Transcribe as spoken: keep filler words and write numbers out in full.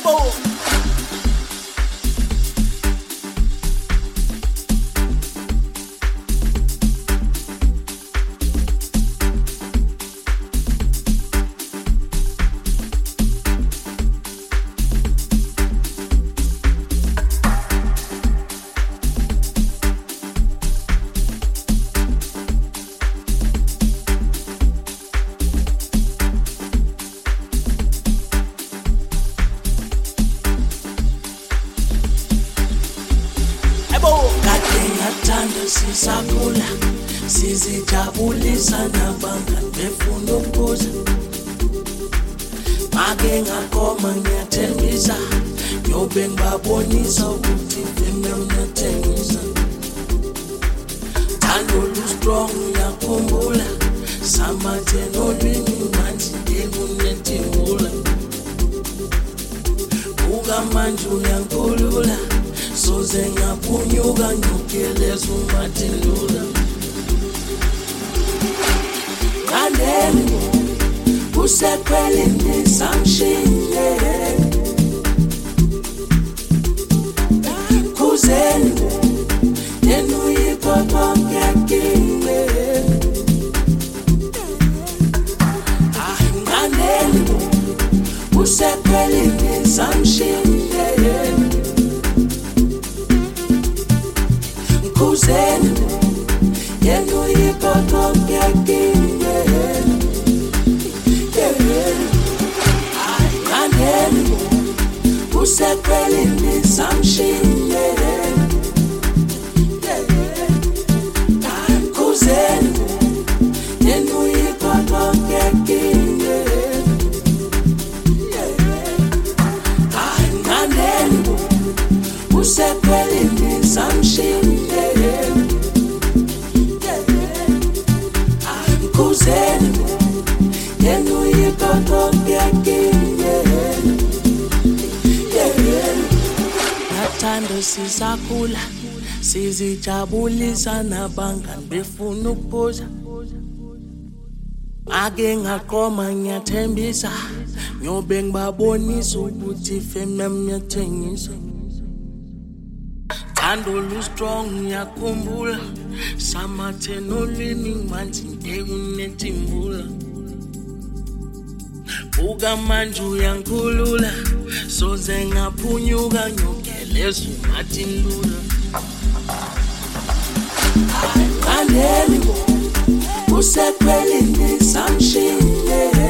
Sisakula sizijabulisa nabangani befuna ukubuza make ngakoma ngiyathembisa nyobe ngibabonisa ukuthi vele uyathengisa thando lu strong uyakhumbula samathe nolwini manje ngikunethimula uka manje uyankulula soze ngaphunyuka ngigeleza umathilula kaneni kusekwelini samshile kuzeni yenuyiphopo ngekile kaneni kusekwelini samshile kuzeni yenuyiphopo ngekile kaneni kusekwelini samshile kuzeni yenuyiphopo ngekile kaneni kusekwelini samshile kuzeni yenuyiphopo ngekile nathando sisakhula sizijabulisa nabangani befuna ukubuza ake ngaqoma ngiyathembisa nyobe ngibabonisa ukuthi feme ngiyathengisa thando lu strong uyakhumbula samathe nolwini manje ngikunethimula uka manje uyankulula soze ngaphunyuka ngigeleza umathilula kaneni kusekwelini samshile